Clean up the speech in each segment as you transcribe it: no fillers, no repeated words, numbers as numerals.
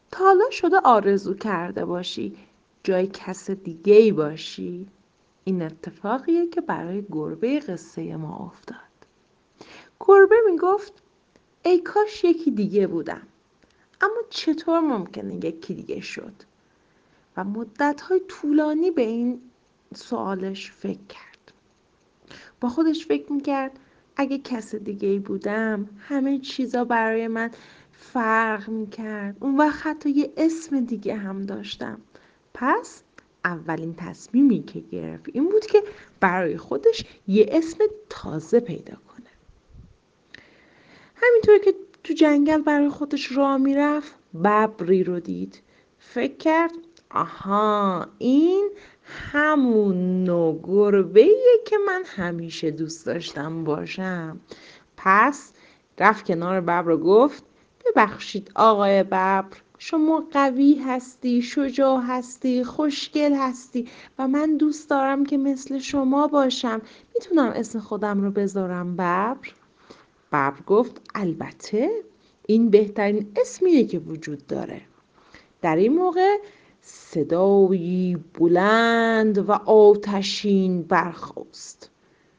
تا حالا شده آرزو کرده باشی جای کس دیگه‌ای باشی؟ این اتفاقیه که برای گربه قصه ما افتاد. گربه میگفت ای کاش یکی دیگه بودم. اما چطور ممکنه یکی دیگه شد؟ و مدت‌های طولانی به این سوالش فکر کرد. با خودش فکر میکرد اگه کس دیگه‌ای بودم همه چیزا برای من فرق میکرد. اون وقت حتی یه اسم دیگه هم داشتم. پس اولین تصمیمی که گرفت این بود که برای خودش یه اسم تازه پیدا کنه. همینطور که تو جنگل برای خودش راه میرفت ببری رو دید. فکر کرد آها این همون نوع گربه‌ایه که من همیشه دوست داشتم باشم. پس رفت کنار ببر و گفت ببخشید آقای ببر، شما قوی هستی، شجاع هستی، خوشگل هستی و من دوست دارم که مثل شما باشم. میتونم اسم خودم رو بذارم ببر؟ ببر گفت البته، این بهترین اسمیه که وجود داره. در این موقع صدایی بلند و آتشین برخاست.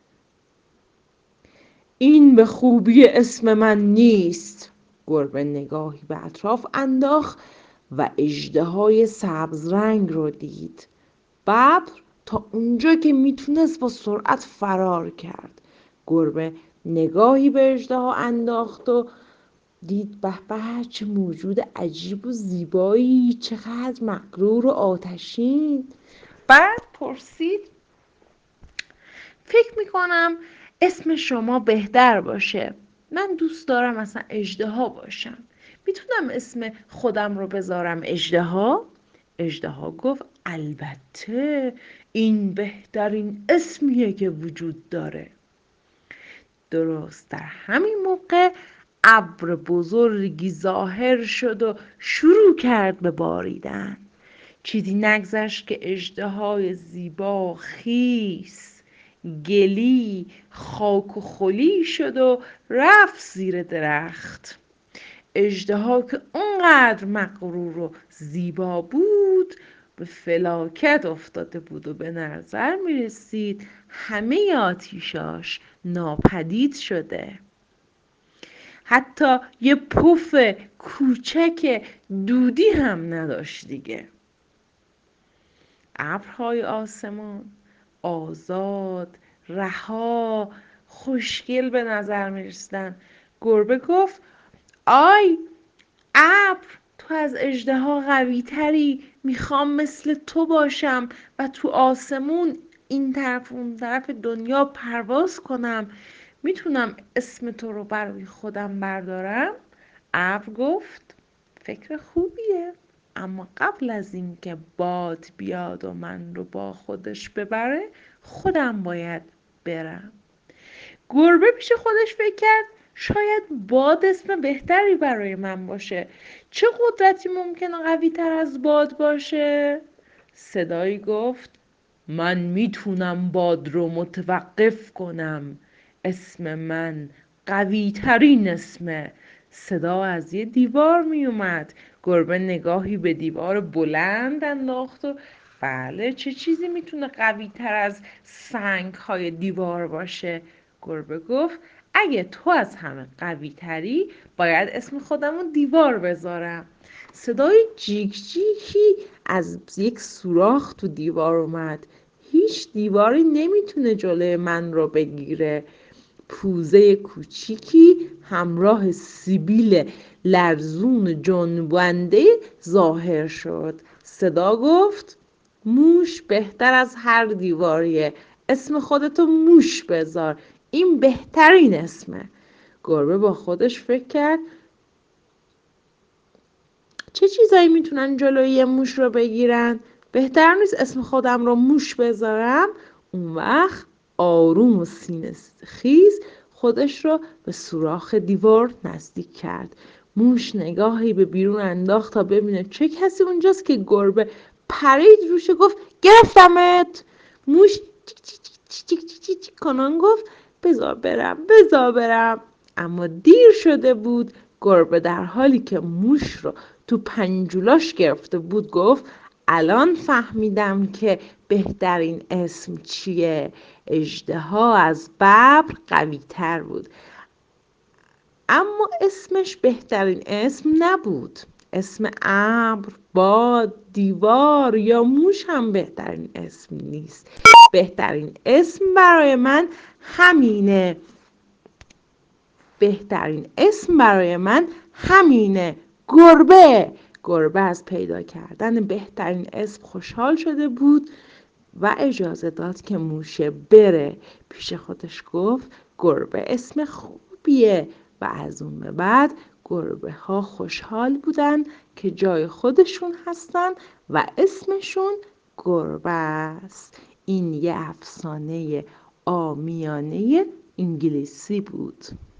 این به خوبی اسم من نیست. گربه نگاهی به اطراف انداخت و اژدهای سبز رنگ رو دید. ببر تا اونجا که میتونست با سرعت فرار کرد. گربه نگاهی به اژدها انداخت و دید به به چه موجود عجیب و زیبایی، چقدر مغرور و آتشین. بعد پرسید فکر میکنم اسم شما بهتر باشه. من دوست دارم اصلا اژدها باشم. میتونم اسم خودم رو بذارم اژدها؟ اژدها گفت البته، این بهترین اسمیه که وجود داره. درست در همین موقع ابر بزرگی ظاهر شد و شروع کرد به باریدن. چیزی نگذشت که اژدهای زیبا خیس، گلی، خاک و خلی شد و رفت زیر درخت. اژدها که اونقدر مغرور و زیبا بود به فلاکت افتاده بود و به نظر می رسید همه آتیشاش ناپدید شده. حتی یه پف کوچک دودی هم نداشت دیگه. ابرهای آسمان آزاد، رها، خوشگل به نظر می رسیدن. گربه گفت آی ابر، تو از اژدها قوی تری، میخوام مثل تو باشم و تو آسمون این طرف اون طرف دنیا پرواز کنم. میتونم اسم تو رو برای خودم بردارم؟ ابر گفت فکر خوبیه، اما قبل از اینکه باد بیاد و من رو با خودش ببره خودم باید برم. گربه پیش خودش فکر کرد شاید باد اسم بهتری برای من باشه. چه قدرتی ممکنه قوی تر از باد باشه؟ صدایی گفت من میتونم باد رو متوقف کنم. اسم من قوی ترین اسمه. صدا از یه دیوار می اومد. گربه نگاهی به دیوار بلند انداخت و بله، چه چیزی میتونه قوی تر از سنگ های دیوار باشه؟ گربه گفت اگه تو از همه قوی تری باید اسم خودمون دیوار بذارم. صدای جیک جیکی از یک سوراخ تو دیوار اومد. هیچ دیواری نمیتونه جلوی من رو بگیره. پوزه کوچیکی همراه سیبیل لرزون جنبنده ظاهر شد. صدا گفت موش بهتر از هر دیواریه. اسم خودتو موش بذار، این بهترین اسمه. گربه با خودش فکر کرد چه چیزایی میتونن جلوی یه موش رو بگیرن؟ بهتر نیست اسم خودم رو موش بذارم؟ اون وقت آروم و سینه خیز خودش رو به سوراخ دیوار نزدیک کرد. موش نگاهی به بیرون انداخت تا ببینه چه کسی اونجاست که گربه پرید روش و گفت گرفتمت. موش چیک چیک چیک چیک چیک چیک کنان گفت بذار برم، بذار برم. اما دیر شده بود. گربه در حالی که موش رو تو پنجولاش گرفته بود گفت الان فهمیدم که بهترین اسم چیه. اژدها از ببر قوی تر بود، اما اسمش بهترین اسم نبود. اسم ابر، باد، دیوار یا موش هم بهترین اسم نیست. بهترین اسم برای من همینه. بهترین اسم برای من همینه. گربه. گربه از پیدا کردن بهترین اسم خوشحال شده بود و اجازه داد که موشه بره. پیش خودش گفت گربه اسم خوبیه و از اون به بعد گربه ها خوشحال بودن که جای خودشون هستن و اسمشون گربه است. این یه افسانه عامیانه انگلیسی بود.